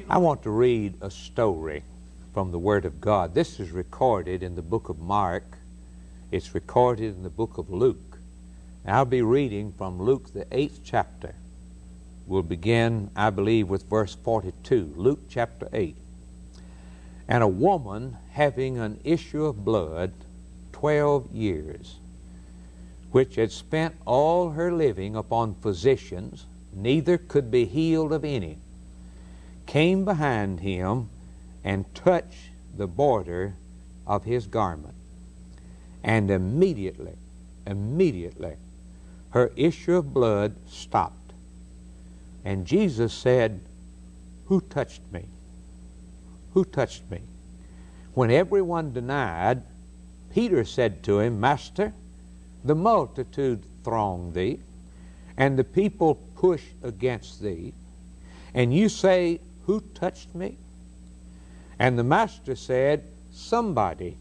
I want to read a story from the Word of God. This is recorded in the book of Mark. It's recorded in the book of Luke. And I'll be reading from Luke, the 8th chapter. We'll begin, I believe, with verse 42. Luke chapter 8. And a woman having an issue of blood 12 years, which had spent all her living upon physicians, neither could be healed of any, came behind him and touched the border of his garment. And immediately, her issue of blood stopped. And Jesus said, "Who touched me? Who touched me?" When everyone denied, Peter said to him, "Master, the multitude throng thee, and the people push against thee, and you say, 'Who touched me?'" And the Master said, Somebody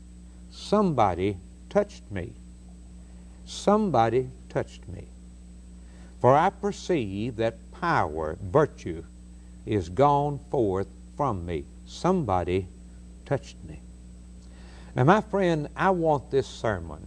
touched me. Somebody touched me. For I perceive that power, virtue, is gone forth from me. Somebody touched me. Now, my friend, I want this sermon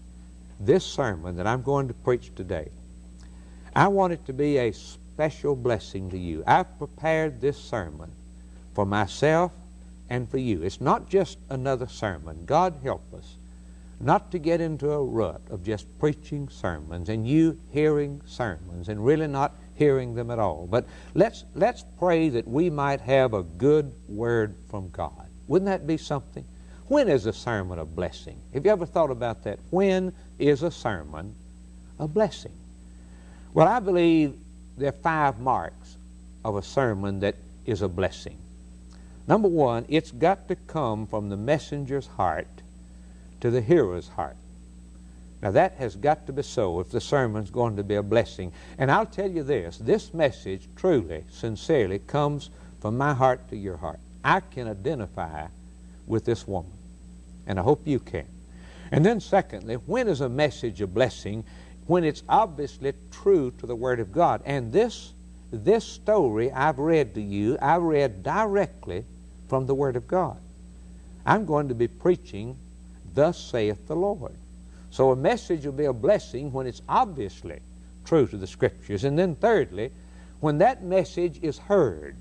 that I'm going to preach today, I want it to be a special blessing to you. I've prepared this sermon for myself and for you. It's not just another sermon. God help us not to get into a rut of just preaching sermons and you hearing sermons and really not hearing them at all. But let's pray that we might have a good word from God. Wouldn't that be something? When is a sermon a blessing? Have you ever thought about that? When is a sermon a blessing? Well, I believe there are 5 marks of a sermon that is a blessing. Number 1, it's got to come from the messenger's heart to the hearer's heart. Now that has got to be so if the sermon's going to be a blessing. And I'll tell you this message truly, sincerely comes from my heart to your heart. I can identify with this woman, and I hope you can. And then secondly, when is a message a blessing? When it's obviously true to the Word of God. And this story I've read to you, I read directly from the Word of God. I'm going to be preaching, "Thus saith the Lord." So a message will be a blessing when it's obviously true to the Scriptures. And then thirdly, when that message is heard.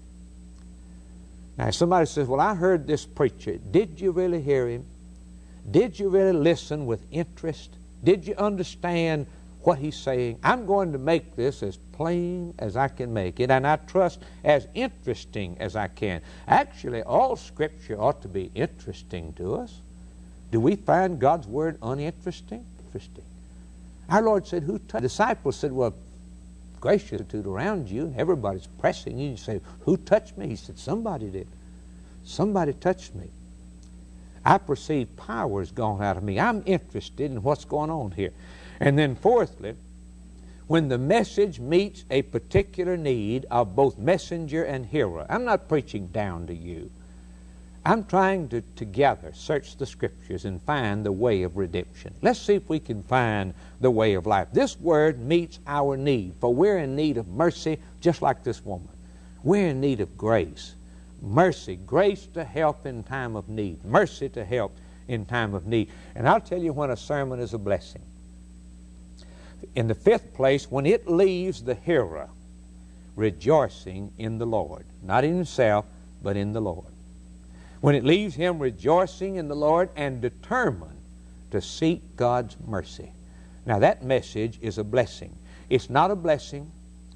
Now somebody says, "Well, I heard this preacher." Did you really hear him? Did you really listen with interest? Did you understand what he's saying? I'm going to make this as plain as I can make it, and I trust as interesting as I can. Actually, all Scripture ought to be interesting to us. Do we find God's Word uninteresting? Interesting. Our Lord said, "Who touched?" The disciples said, "Well, gracious attitude around you, and everybody's pressing you." You say, "Who touched me?" He said, "Somebody did. Somebody touched me. I perceive power has gone out of me. I'm interested in what's going on here." And then fourthly, when the message meets a particular need of both messenger and hearer. I'm not preaching down to you. I'm trying to together search the Scriptures and find the way of redemption. Let's see if we can find the way of life. This word meets our need, for we're in need of mercy just like this woman. We're in need of grace. Mercy, grace to help in time of need. Mercy to help in time of need. And I'll tell you when a sermon is a blessing. In the 5th place, when it leaves the hearer rejoicing in the Lord. Not in himself, but in the Lord. When it leaves him rejoicing in the Lord and determined to seek God's mercy. Now that message is a blessing. It's not a blessing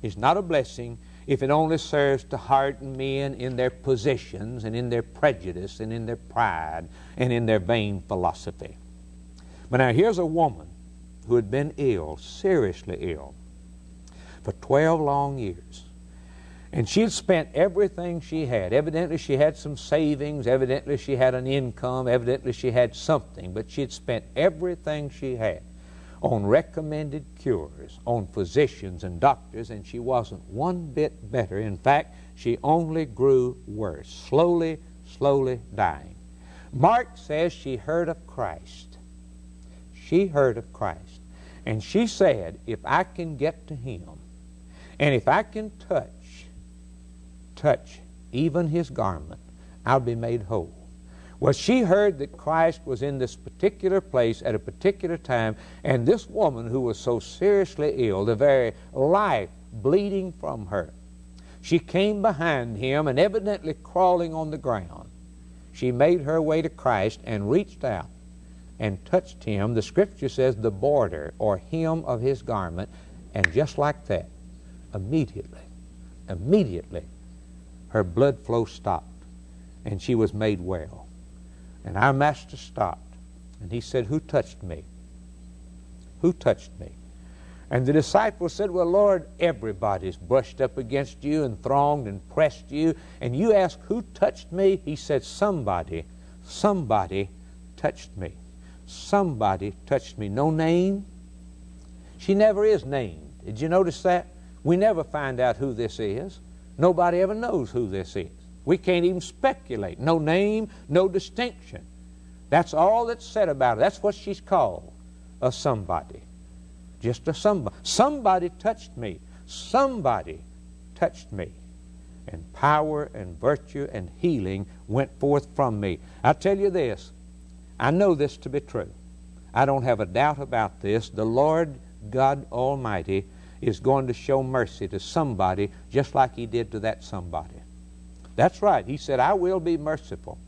if it only serves to harden men in their positions and in their prejudice and in their pride and in their vain philosophy. But now here's a woman who had been ill, seriously ill, for 12 long years. And she had spent everything she had. Evidently she had some savings. Evidently she had an income. Evidently she had something. But she had spent everything she had on recommended cures, on physicians and doctors, and she wasn't one bit better. In fact, she only grew worse, slowly dying. Mark says she heard of Christ. She heard of Christ. And she said, if I can get to Him, and if I can touch even his garment, I'll be made whole. Well, she heard that Christ was in this particular place at a particular time, and this woman who was so seriously ill, the very life bleeding from her, she came behind him and evidently crawling on the ground. She made her way to Christ and reached out and touched him. The Scripture says the border or hem of his garment, and just like that, immediately, her blood flow stopped and she was made well. And our Master stopped and he said, "Who touched me? Who touched me?" And the disciples said, "Well, Lord, everybody's brushed up against you and thronged and pressed you, and you ask, 'Who touched me?'" He said, somebody touched me. Somebody touched me. No name. She never is named. Did you notice that? We never find out who this is. Nobody ever knows who this is. We can't even speculate. No name, no distinction. That's all that's said about her. That's what she's called, a somebody. Just a somebody. Somebody touched me. Somebody touched me. And power and virtue and healing went forth from me. I tell you this, I know this to be true. I don't have a doubt about this. The Lord God Almighty is going to show mercy to somebody just like he did to that somebody. That's right. He said, "I will be merciful."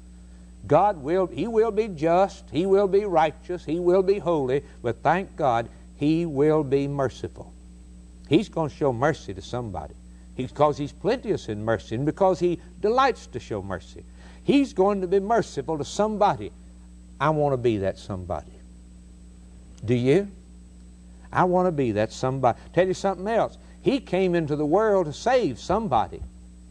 He will be just, he will be righteous, he will be holy, but thank God, he will be merciful. He's going to show mercy to somebody. Because he's plenteous in mercy and because he delights to show mercy. He's going to be merciful to somebody. I want to be that somebody. Do you? I want to be that somebody. Tell you something else. He came into the world to save somebody.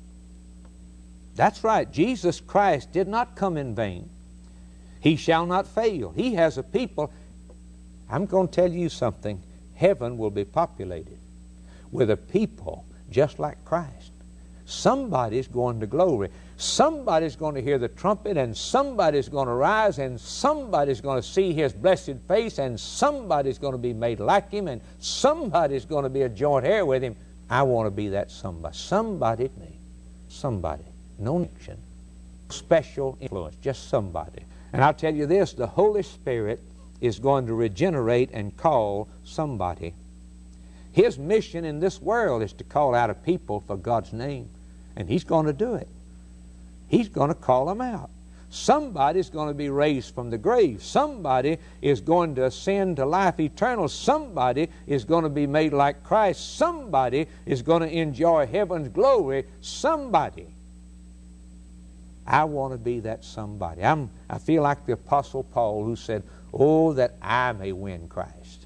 That's right. Jesus Christ did not come in vain. He shall not fail. He has a people. I'm going to tell you something. Heaven will be populated with a people just like Christ. Somebody's going to glory. Somebody's going to hear the trumpet, and somebody's going to rise, and somebody's going to see his blessed face, and somebody's going to be made like him, and somebody's going to be a joint heir with him. I want to be that somebody. Somebody, me. Somebody. No action. Special influence. Just somebody. And I'll tell you this, the Holy Spirit is going to regenerate and call somebody. His mission in this world is to call out a people for God's name. And he's going to do it. He's going to call them out. Somebody's going to be raised from the grave. Somebody is going to ascend to life eternal. Somebody is going to be made like Christ. Somebody is going to enjoy heaven's glory. Somebody. I want to be that somebody. I feel like the Apostle Paul who said, "Oh, that I may win Christ."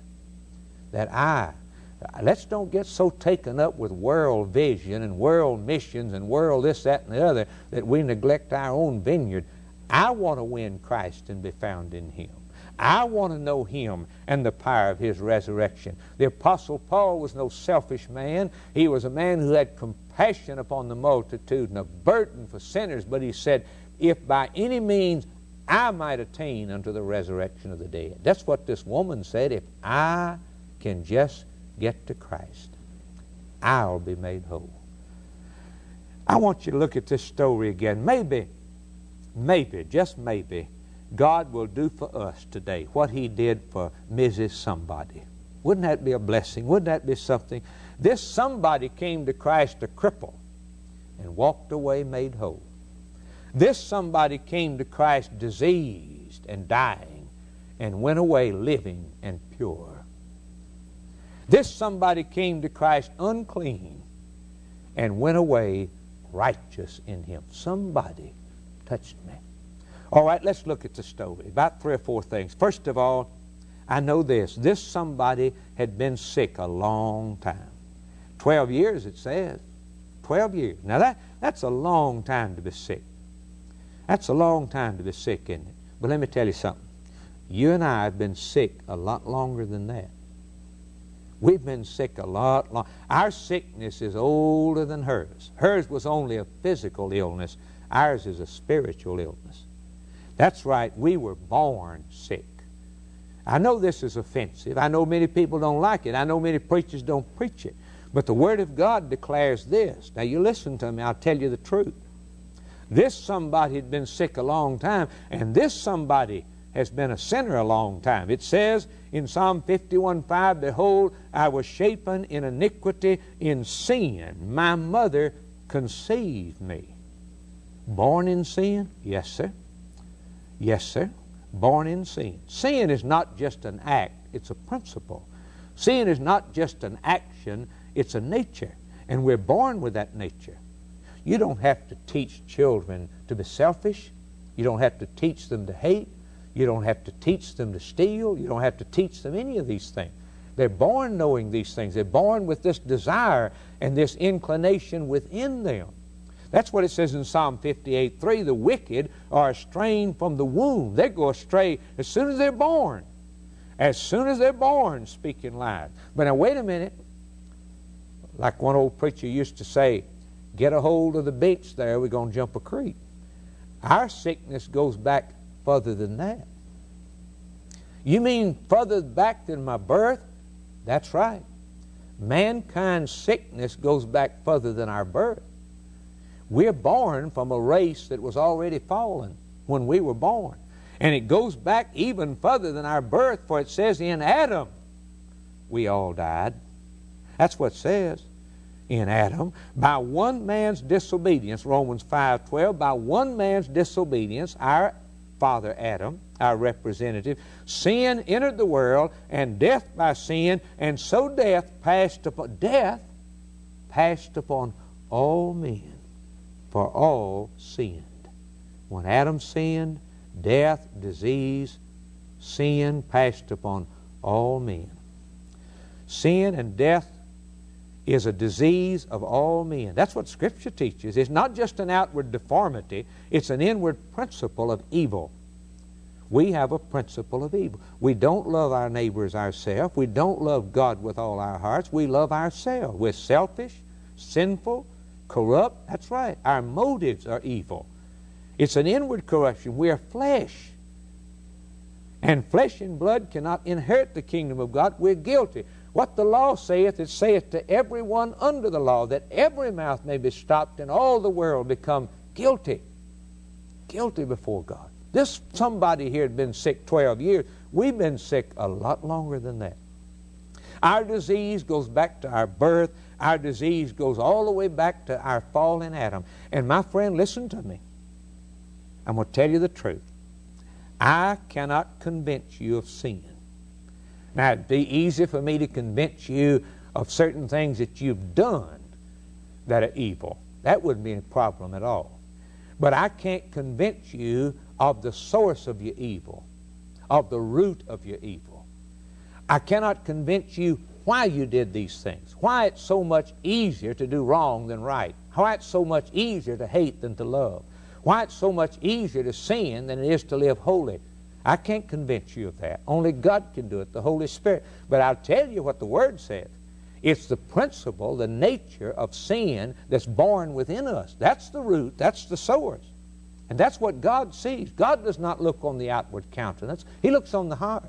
Let's don't get so taken up with world vision and world missions and world this, that, and the other that we neglect our own vineyard. I want to win Christ and be found in him. I want to know him and the power of his resurrection. The Apostle Paul was no selfish man. He was a man who had compassion upon the multitude and a burden for sinners. But he said, if by any means I might attain unto the resurrection of the dead. That's what this woman said. If I can just get to Christ, I'll be made whole. I want you to look at this story again. Maybe, just maybe, God will do for us today what he did for Mrs. Somebody. Wouldn't that be a blessing? Wouldn't that be something? This somebody came to Christ a cripple and walked away made whole. This somebody came to Christ diseased and dying and went away living and pure. This somebody came to Christ unclean and went away righteous in him. Somebody touched me. All right, let's look at the story. About 3 or 4 things. First of all, I know this. This somebody had been sick a long time. 12 years, it says. 12 years. Now, that's a long time to be sick. That's a long time to be sick, isn't it? But let me tell you something. You and I have been sick a lot longer than that. We've been sick a lot longer. Our sickness is older than hers. Hers was only a physical illness. Ours is a spiritual illness. That's right. We were born sick. I know this is offensive. I know many people don't like it. I know many preachers don't preach it. But the Word of God declares this. Now you listen to me. I'll tell you the truth. This somebody had been sick a long time, and this somebody has been a sinner a long time. It says in Psalm 51:5, behold, I was shapen in iniquity, in sin. My mother conceived me. Born in sin? Yes, sir. Yes, sir. Born in sin. Sin is not just an act, it's a principle. Sin is not just an action, it's a nature. And we're born with that nature. You don't have to teach children to be selfish. You don't have to teach them to hate. You don't have to teach them to steal. You don't have to teach them any of these things. They're born knowing these things. They're born with this desire and this inclination within them. That's what it says in Psalm 58:3. The wicked are estranged from the womb. They go astray as soon as they're born. As soon as they're born, speaking lies. But now wait a minute. Like one old preacher used to say, get a hold of the bench there, we're going to jump a creek. Our sickness goes back further than that. You mean further back than my birth? That's right. Mankind's sickness goes back further than our birth. We're born from a race that was already fallen when we were born. And it goes back even further than our birth, for it says in Adam we all died. That's what it says. In Adam, by one man's disobedience, Romans 5:12, by one man's disobedience, our father Adam, our representative, sin entered the world, and death by sin, and so death passed upon all men, for all sinned. When Adam sinned, death, disease, sin passed upon all men. Sin and death is a disease of all men. That's what Scripture teaches. It's not just an outward deformity, it's an inward principle of evil. We have a principle of evil. We don't love our neighbors ourselves. We don't love God with all our hearts. We love ourselves. We're selfish, sinful, corrupt. That's right. Our motives are evil. It's an inward corruption. We are flesh. And flesh and blood cannot inherit the kingdom of God. We're guilty. What the law saith, it saith to everyone under the law, that every mouth may be stopped and all the world become guilty. Guilty before God. This somebody here had been sick 12 years. We've been sick a lot longer than that. Our disease goes back to our birth. Our disease goes all the way back to our fall in Adam. And my friend, listen to me. I'm going to tell you the truth. I cannot convince you of sin. Now, it'd be easy for me to convince you of certain things that you've done that are evil. That wouldn't be a problem at all. But I can't convince you of the source of your evil, of the root of your evil. I cannot convince you why you did these things, why it's so much easier to do wrong than right, why it's so much easier to hate than to love, why it's so much easier to sin than it is to live holy. I can't convince you of that. Only God can do it, the Holy Spirit. But I'll tell you what the Word says. It's the principle, the nature of sin that's born within us. That's the root, that's the source. And that's what God sees. God does not look on the outward countenance. He looks on the heart.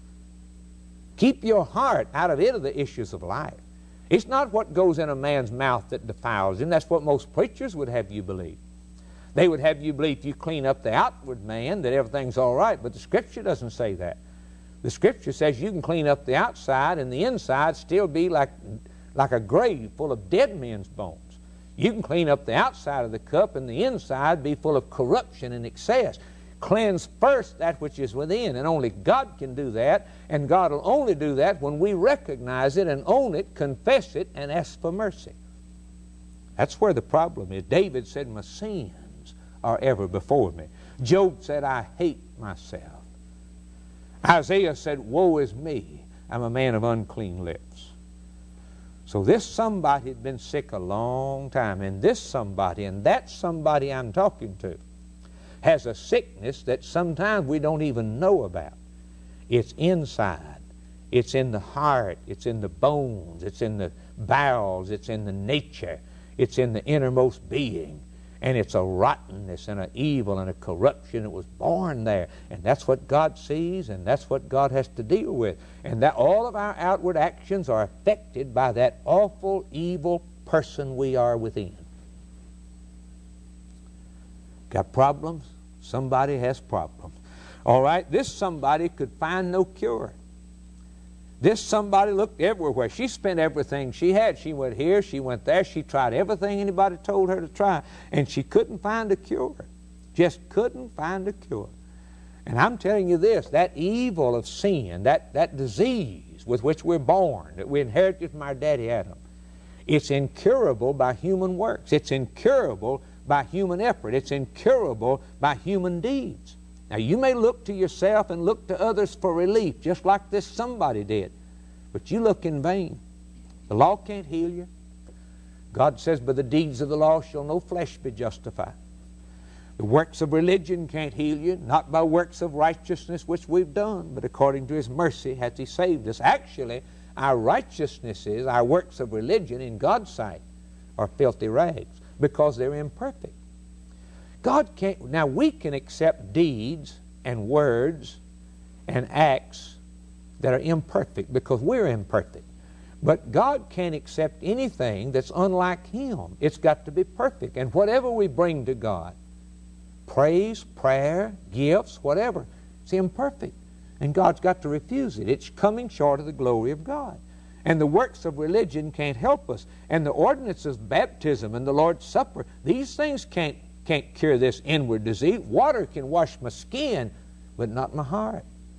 Keep your heart out of it are the issues of life. It's not what goes in a man's mouth that defiles him. That's what most preachers would have you believe. They would have you believe if you clean up the outward man that everything's all right, but the Scripture doesn't say that. The Scripture says you can clean up the outside and the inside still be like a grave full of dead men's bones. You can clean up the outside of the cup and the inside be full of corruption and excess. Cleanse first that which is within, and only God can do that, and God will only do that when we recognize it and own it, confess it, and ask for mercy. That's where the problem is. David said, my sins are ever before me. Job said, I hate myself. Isaiah said, woe is me, I'm a man of unclean lips. So this somebody had been sick a long time, and this somebody, and that somebody I'm talking to, has a sickness that sometimes we don't even know about. It's inside. It's in the heart. It's in the bones. It's in the bowels. It's in the nature. It's in the innermost being. And it's a rottenness and an evil and a corruption that was born there. And that's what God sees, and that's what God has to deal with. And that all of our outward actions are affected by that awful, evil person we are within. Got problems? Somebody has problems. All right, this somebody could find no cure. This somebody looked everywhere. She spent everything she had. She went here, she went there, she tried everything anybody told her to try, and she couldn't find a cure. Just couldn't find a cure. And I'm telling you this, that evil of sin, that disease with which we're born, that we inherited from our daddy Adam, it's incurable by human works. It's incurable by human effort. It's incurable by human deeds. Now, you may look to yourself and look to others for relief, just like this somebody did. But you look in vain. The law can't heal you. God says, by the deeds of the law shall no flesh be justified. The works of religion can't heal you, not by works of righteousness which we've done, but according to His mercy hath He saved us. Actually, our righteousnesses, our works of religion in God's sight are filthy rags because they're imperfect. God can't. Now, we can accept deeds and words and acts that are imperfect because we're imperfect. But God can't accept anything that's unlike Him. It's got to be perfect. And whatever we bring to God, praise, prayer, gifts, whatever, it's imperfect. And God's got to refuse it. It's coming short of the glory of God. And the works of religion can't help us. And the ordinances of baptism and the Lord's Supper, these things can't cure this inward disease. Water can wash my skin, but not my heart.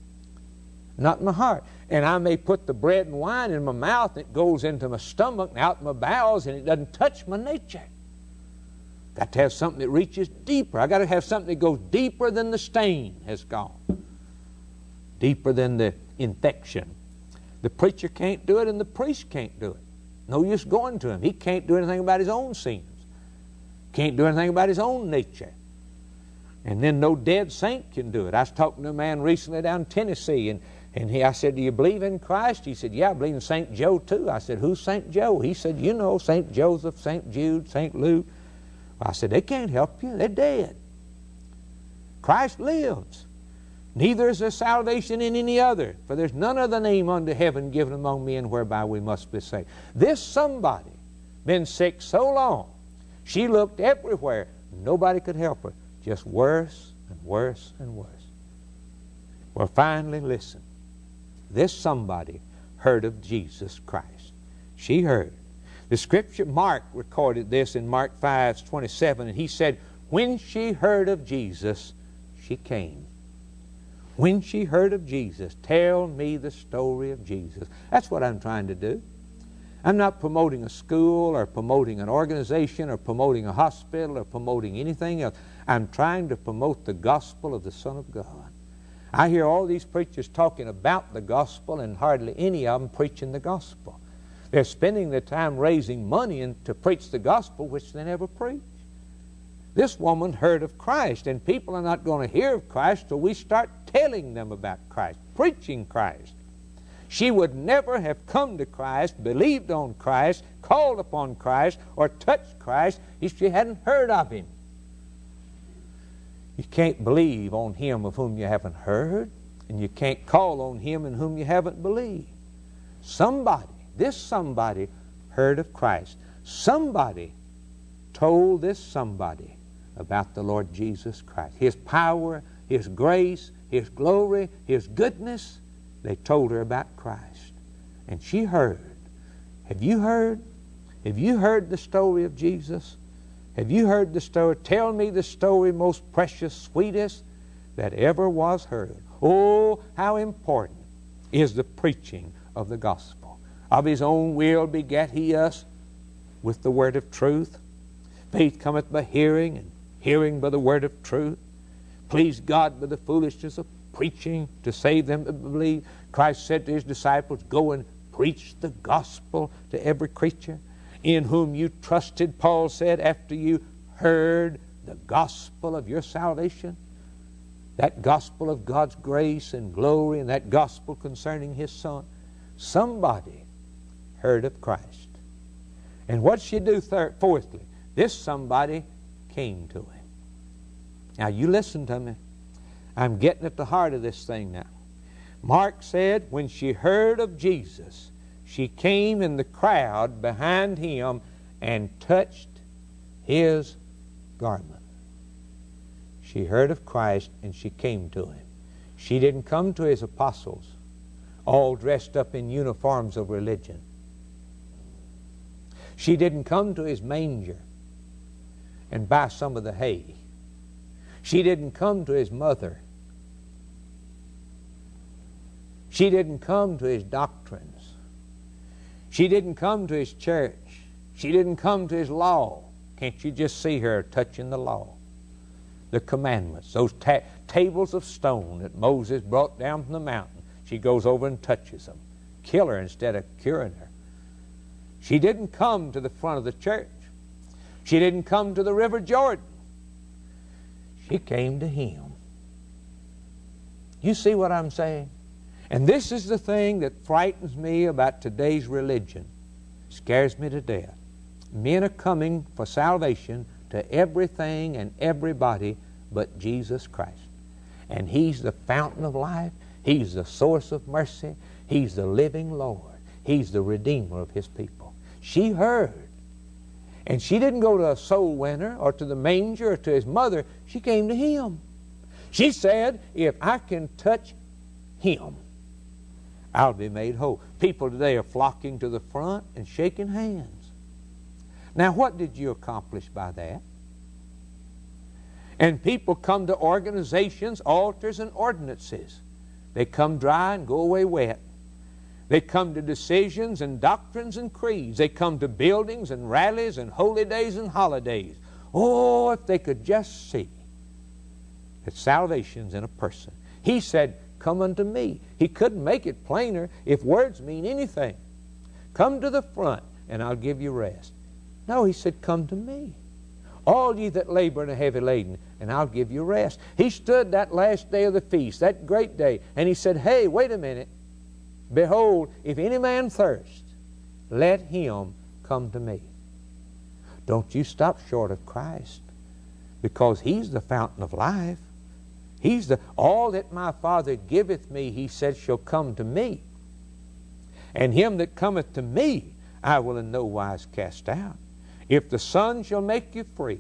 Not my heart. And I may put the bread and wine in my mouth, and it goes into my stomach and out my bowels, and it doesn't touch my nature. Got to have something that reaches deeper. I got to have something that goes deeper than the stain has gone. Deeper than the infection. The preacher can't do it, and the priest can't do it. No use going to him. He can't do anything about his own sins. Can't do anything about his own nature. And then no dead saint can do it. I was talking to a man recently down in Tennessee, and I said, do you believe in Christ? He said, yeah, I believe in St. Joe too. I said, who's St. Joe? He said, you know, St. Joseph, St. Jude, St. Luke. I said, they can't help you. They're dead. Christ lives. Neither is there salvation in any other, for there's none other name under heaven given among men whereby we must be saved. This somebody been sick so long, she looked everywhere. Nobody could help her. Just worse and worse and worse. Well, finally, listen. This somebody heard of Jesus Christ. She heard. The Scripture, Mark recorded this in Mark 5:27, and he said, when she heard of Jesus, she came. When she heard of Jesus, tell me the story of Jesus. That's what I'm trying to do. I'm not promoting a school or promoting an organization or promoting a hospital or promoting anything else. I'm trying to promote the gospel of the Son of God. I hear all these preachers talking about the gospel, and hardly any of them preaching the gospel. They're spending their time raising money to preach the gospel, which they never preach. This woman heard of Christ, and people are not going to hear of Christ till we start telling them about Christ, preaching Christ. She would never have come to Christ, believed on Christ, called upon Christ, or touched Christ if she hadn't heard of Him. You can't believe on Him of whom you haven't heard, and you can't call on Him in whom you haven't believed. Somebody, this somebody, heard of Christ. Somebody told this somebody about the Lord Jesus Christ. His power, His grace, His glory, His goodness. They told her about Christ. And she heard. Have you heard? Have you heard the story of Jesus? Have you heard the story? Tell me the story most precious, sweetest that ever was heard. Oh, how important is the preaching of the gospel. Of His own will begat He us with the word of truth. Faith cometh by hearing, and hearing by the word of truth. Please God by the foolishness of preaching to save them that believe. Christ said to His disciples, go and preach the gospel to every creature. In whom you trusted, Paul said, after you heard the gospel of your salvation. That gospel of God's grace and glory, and that gospel concerning His Son. Somebody heard of Christ. And what she do fourthly? This somebody came to Him. Now you listen to me. I'm getting at the heart of this thing now. Mark said when she heard of Jesus, she came in the crowd behind Him and touched His garment. She heard of Christ and she came to Him. She didn't come to His apostles all dressed up in uniforms of religion. She didn't come to His manger and buy some of the hay. She didn't come to His mother. She didn't come to His doctrines. She didn't come to His church. She didn't come to His law. Can't you just see her touching the law? The commandments, those tables of stone that Moses brought down from the mountain. She goes over and touches them. Kill her instead of curing her. She didn't come to the front of the church. She didn't come to the River Jordan. She came to Him. You see what I'm saying? And this is the thing that frightens me about today's religion. Scares me to death. Men are coming for salvation to everything and everybody but Jesus Christ. And He's the fountain of life. He's the source of mercy. He's the living Lord. He's the Redeemer of His people. She heard. And she didn't go to a soul winner or to the manger or to His mother. She came to Him. She said, if I can touch Him, I'll be made whole. People today are flocking to the front and shaking hands. Now, what did you accomplish by that? And people come to organizations, altars, and ordinances. They come dry and go away wet. They come to decisions and doctrines and creeds. They come to buildings and rallies and holy days and holidays. Oh, if they could just see that salvation's in a person. He said, come unto me. He couldn't make it plainer if words mean anything. Come to the front and I'll give you rest. No, He said, come to me. All ye that labor and are heavy laden, and I'll give you rest. He stood that last day of the feast, that great day, and He said, hey, wait a minute. Behold, if any man thirst, let him come to me. Don't you stop short of Christ, because He's the fountain of life. He's the, all that my Father giveth me, He said, shall come to me. And him that cometh to me, I will in no wise cast out. If the Son shall make you free,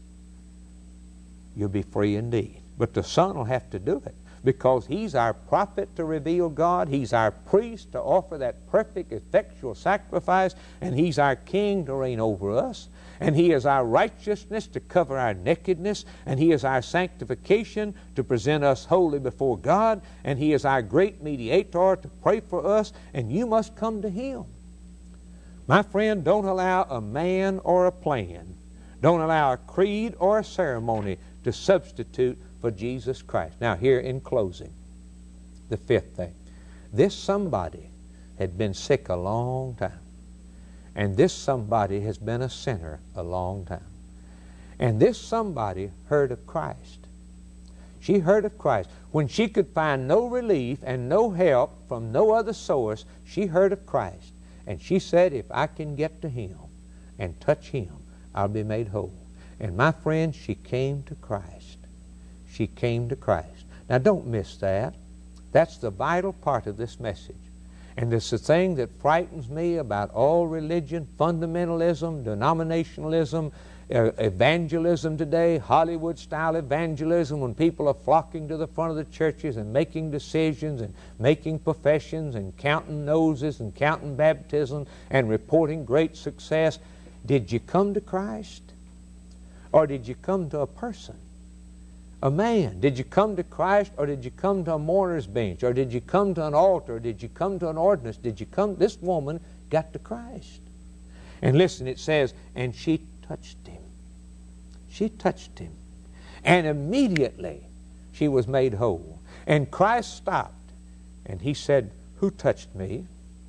you'll be free indeed. But the Son will have to do it, because He's our prophet to reveal God. He's our priest to offer that perfect, effectual sacrifice. And He's our King to reign over us. And He is our righteousness to cover our nakedness. And He is our sanctification to present us holy before God. And He is our great mediator to pray for us. And you must come to Him. My friend, don't allow a man or a plan, don't allow a creed or a ceremony to substitute for Jesus Christ. Now, here in closing, the fifth thing. This somebody had been sick a long time. And this somebody has been a sinner a long time. And this somebody heard of Christ. She heard of Christ. When she could find no relief and no help from no other source, she heard of Christ. And she said, if I can get to Him and touch Him, I'll be made whole. And my friend, she came to Christ. She came to Christ. Now don't miss that. That's the vital part of this message. And it's the thing that frightens me about all religion, fundamentalism, denominationalism, evangelism today, Hollywood-style evangelism, when people are flocking to the front of the churches and making decisions and making professions and counting noses and counting baptisms and reporting great success. Did you come to Christ? Or did you come to a person? A man? Did you come to Christ, or did you come to a mourner's bench? Or did you come to an altar? Or did you come to an ordinance? Did you come? This woman got to Christ. And listen, it says, and she touched Him. She touched Him. And immediately she was made whole. And Christ stopped, and He said, who touched me?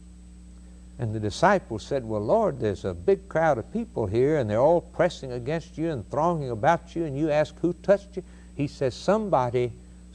And the disciples said, well, Lord, there's a big crowd of people here, and they're all pressing against you and thronging about you, and you ask, who touched you? He says, somebody,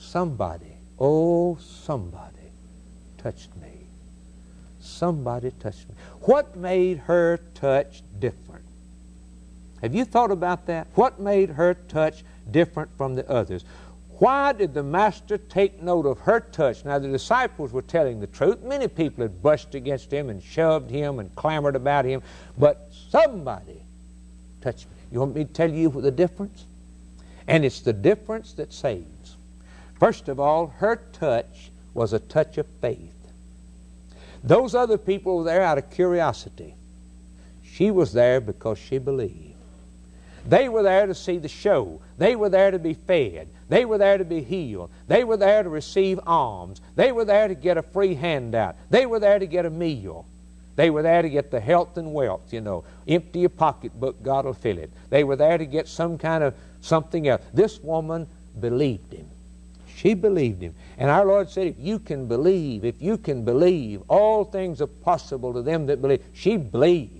oh, somebody touched me. Somebody touched me. What made her touch different? Have you thought about that? What made her touch different from the others? Why did the Master take note of her touch? Now, the disciples were telling the truth. Many people had brushed against Him and shoved Him and clamored about Him. But somebody touched me. You want me to tell you the difference? And it's the difference that saves. First of all, her touch was a touch of faith. Those other people were there out of curiosity. She was there because she believed. They were there to see the show. They were there to be fed. They were there to be healed. They were there to receive alms. They were there to get a free handout. They were there to get a meal. They were there to get the health and wealth, you know. Empty your pocketbook, God will fill it. They were there to get some kind of something else. This woman believed him. She believed him. And our Lord said, if you can believe, all things are possible to them that believe. She believed.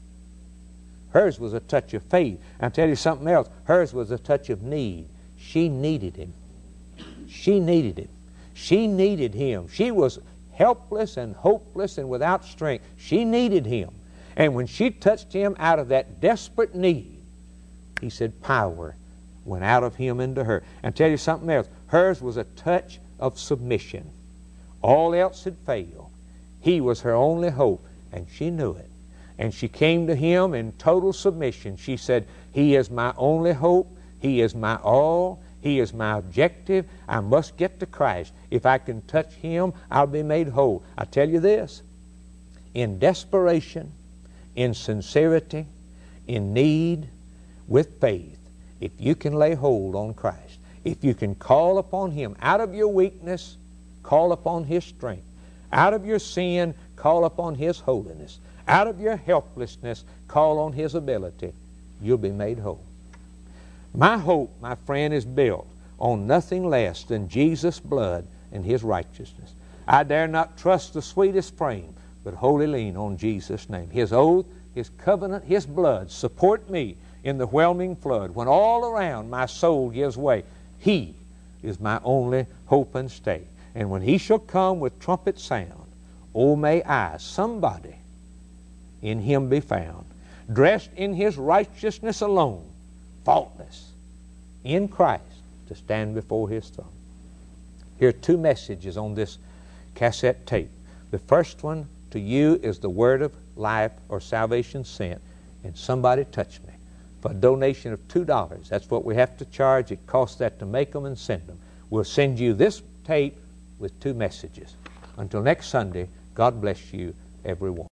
Hers was a touch of faith. I'll tell you something else. Hers was a touch of need. She needed him. She needed him. She needed him. She was helpless and hopeless and without strength. She needed him. And when she touched him out of that desperate need, he said power went out of him into her. And I'll tell you something else. Hers was a touch of submission. All else had failed. He was her only hope, and she knew it. And she came to him in total submission. She said, he is my only hope. He is my all. He is my objective. I must get to Christ. If I can touch him, I'll be made whole. I tell you this, in desperation, in sincerity, in need, with faith, if you can lay hold on Christ, if you can call upon him out of your weakness, call upon his strength. Out of your sin, call upon his holiness. Out of your helplessness, call on his ability. You'll be made whole. My hope, my friend, is built on nothing less than Jesus' blood and his righteousness. I dare not trust the sweetest frame, but wholly lean on Jesus' name. His oath, his covenant, his blood support me in the whelming flood. When all around my soul gives way, he is my only hope and stay. And when he shall come with trumpet sound, oh, may I, somebody, in him be found, dressed in his righteousness alone, faultless, in Christ, to stand before his throne. Here are two messages on this cassette tape. The first one to you is the word of life or salvation sent, and somebody touched me. For a donation of $2, that's what we have to charge. It costs that to make them and send them. We'll send you this tape with two messages. Until next Sunday, God bless you, everyone.